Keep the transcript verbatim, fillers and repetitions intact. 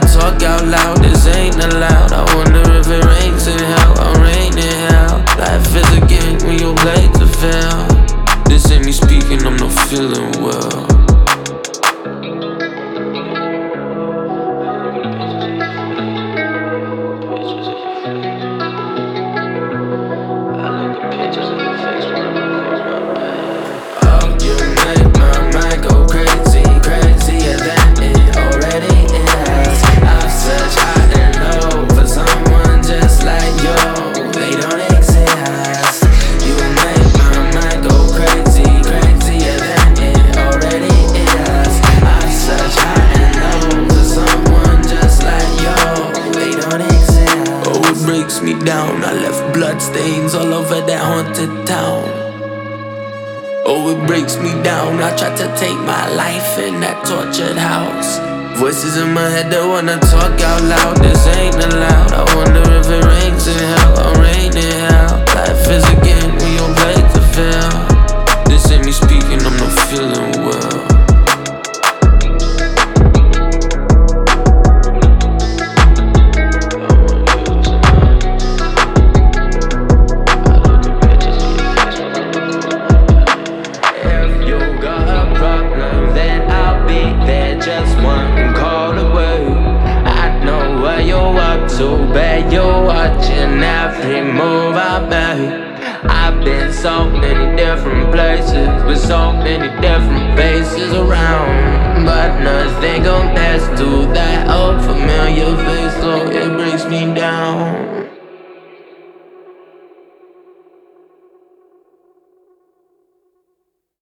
talk out loud, this ain't allowed. I wonder if it rains in hell, I'm raining hell. Life is a game when you play to fail. This ain't me speaking, I'm not feeling well. Breaks me down, I left bloodstains all over that haunted town. Oh, it breaks me down, I tried to take my life in that tortured house. Voices in my head that wanna talk out loud, this ain't allowed. I wonder if it rains in hell, I'm raining hell. Life is a game when you play to fail. This ain't me speaking, I'm not feeling well. So bad you're watching every move I make. I've been so many different places with so many different